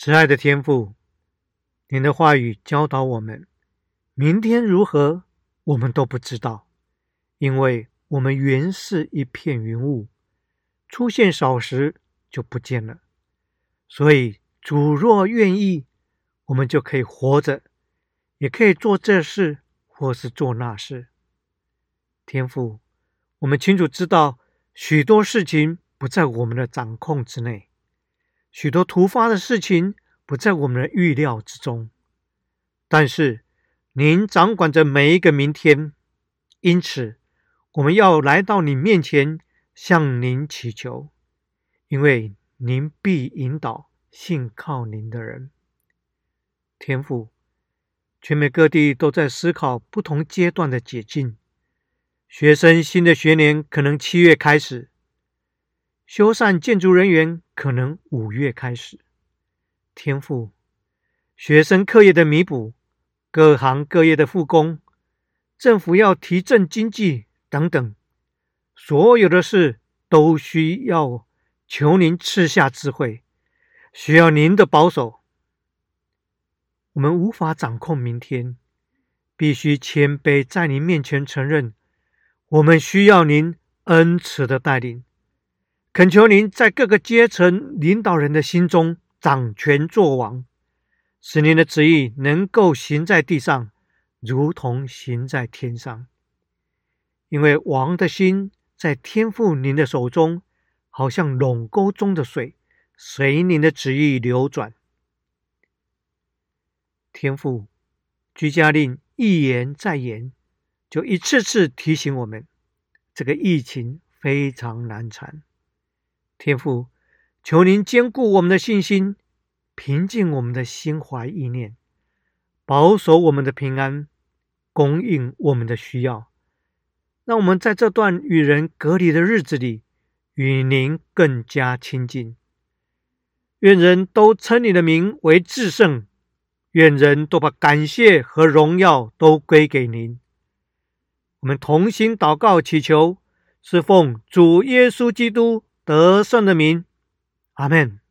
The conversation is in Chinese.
慈爱的天父，您的话语教导我们，明天如何我们都不知道，因为我们原是一片云雾，出现少时就不见了。所以主若愿意，我们就可以活着，也可以做这事或是做那事。天父，我们清楚知道许多事情不在我们的掌控之内，许多突发的事情不在我们的预料之中，但是您掌管着每一个明天，因此我们要来到你面前向您祈求，因为您必引导信靠您的人。天父，全美各地都在思考不同阶段的解禁，学生新的学年可能7月开始，修缮建筑人员可能5月开始。天父，学生课业的弥补，各行各业的复工，政府要提振经济等等，所有的事都需要求您赐下智慧，需要您的保守。我们无法掌控明天，必须谦卑在您面前承认，我们需要您恩慈的带领，恳求您在各个阶层领导人的心中掌权作王，使您的旨意能够行在地上，如同行在天上。因为王的心在天父您的手中，好像垄沟中的水，随您的旨意流转。天父，居家令一言再言，就一次次提醒我们，这个疫情非常难缠。天父，求您坚固我们的信心，平静我们的心怀意念，保守我们的平安，供应我们的需要，让我们在这段与人隔离的日子里，与您更加亲近。愿人都称你的名为至圣，愿人都把感谢和荣耀都归给您。我们同心祷告祈求，是奉主耶稣基督得胜的名。阿们。